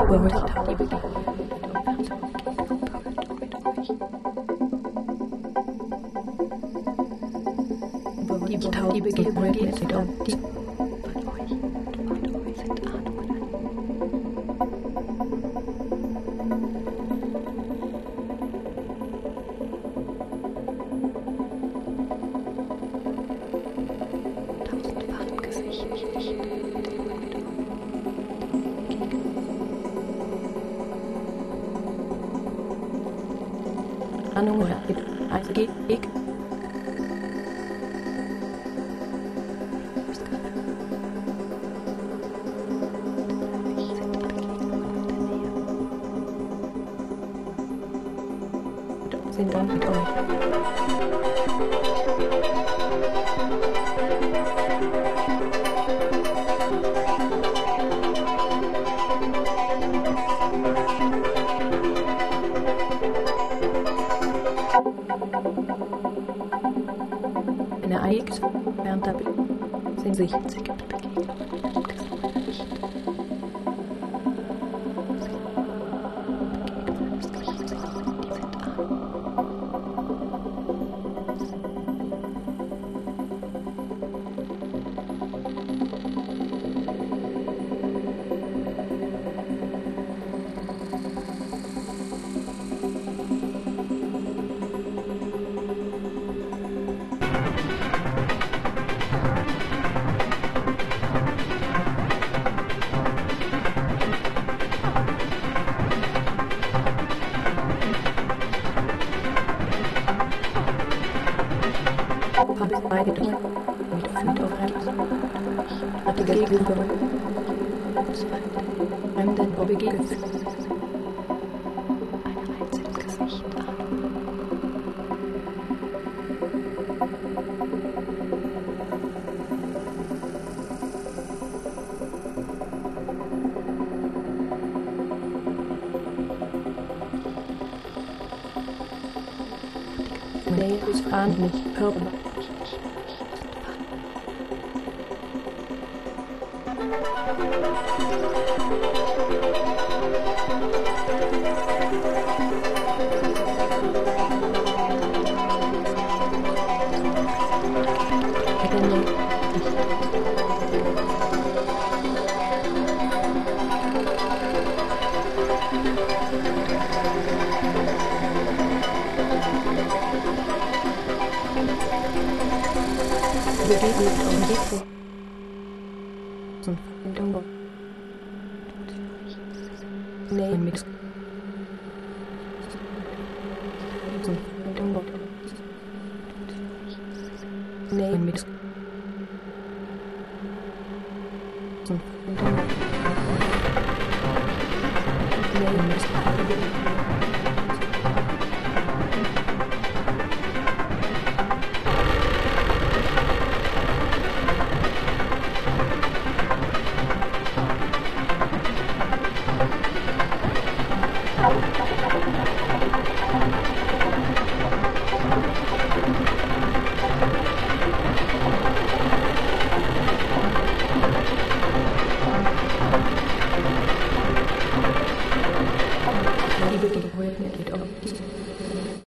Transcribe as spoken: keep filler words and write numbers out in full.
Überholt die Begegnung. Die Tau, die Begegnung geht wieder um die Ahnung oder also geht Weg. Sind dann mit euch. Ein Ereignis während der sind sich beide durch mit Fühlt auf Rems. Hat die Gegend fremden begegnet. Ein einziges Gesicht an. Nee, es ahnt nicht, hören. Begegnet und geht zum Verbindung. Nee, ein Mix. Zum Verbindung. Nee, ein Mix. Zum Verbindung. Nee, ein Mix.